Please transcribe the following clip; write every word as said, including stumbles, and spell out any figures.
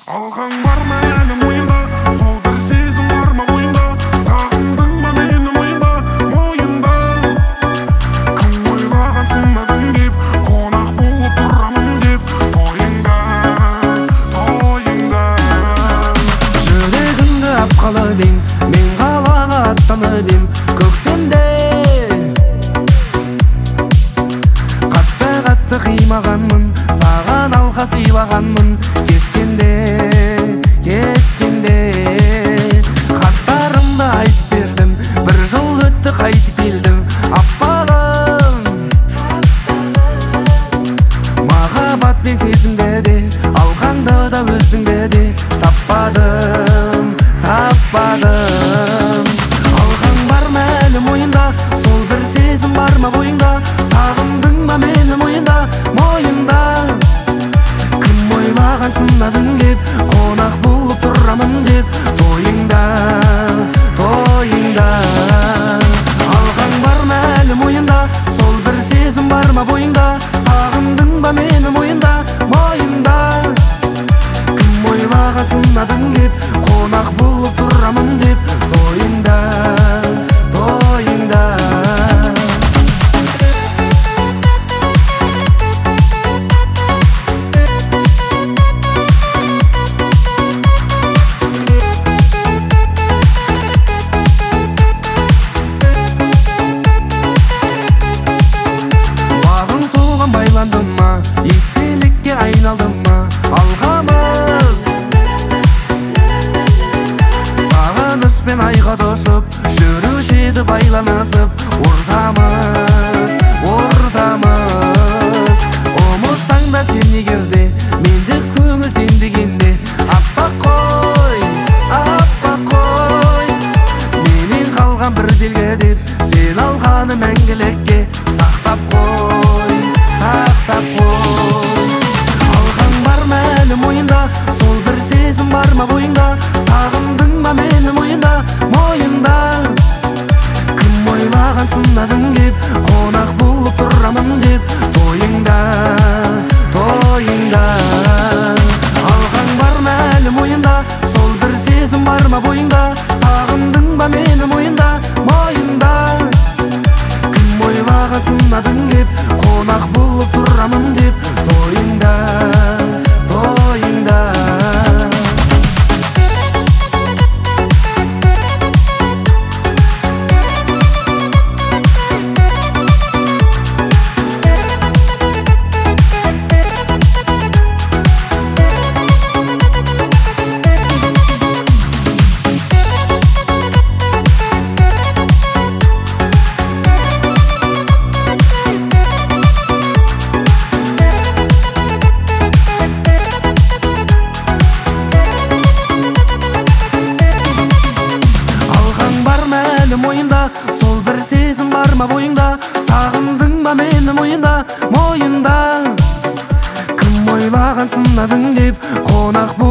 Алған бар ма әлі мойында, сол бір сезім бар ма бойында, сағындың ба мені мойында, мойында. Кім ойлаған сынадың деп, қонақ болып тұрамын деп, тойыңда, тойыңда. Жүрегімді ап қалып ең, мен қалаға аттанып ем көктемде. Қатты-қатты қимағанмын, саған алға сыйлағанмын, кеткенде, кеткенде. Хаттарымды айтып бердім, бір жыл өтті қайтып келдім, аппағым. Махаббат пен сезімді де, алғаңды да өзіңді де, таппадым, таппадым. Алған бар ма әлі мойында, сол бір сезім бар ма бойыңда, сағындың ба мені мойында, мойында. Кім ойлаған сынадың деп, қонақ болып тұрамын деп, тойыңда, тойыңда. Алған бар ма әлі мойында, сол бір сезім бар ма бойыңда, сағындың ба мені мойында, мойында. Кім ойлаған сынадың деп, қонақ болып тұрамын деп, тойыңда, тойыңда. Байландым ма, естелікке айналдым ма, алғамыз. Сағынышпен айға тошып, жүруші еді байланысып, ортамыз, ортамыз. Ұмытсаң да сен егерде, менде көңіл сен дегенде, аппақ қой, аппақ қой. Менен қалған бір белгі деп, сен алғаны мәңгілікке сақтап қой, сақтап қой. Алған бар ма әлі мойында, сол бір сезім бар ма бойыңда, сағындың ба мені мойында, мойында. Кім ойлаған сынадың деп, қонақ болып тұрамын деп, тойыңда, тойыңда. Алған бар ма әлі мойында, сол бір сезім бар ма бойыңда, сағындың ба мені мойында, мойында. Кім ойлаған сынадың деп, қонақ болып тұрамын деп, тойыңда, тойыңда. Мойында, сол бір сезім бар ма бойыңда, сағындың ба мені мойында, мойында. Кім ойлаған сынадың деп, қонақ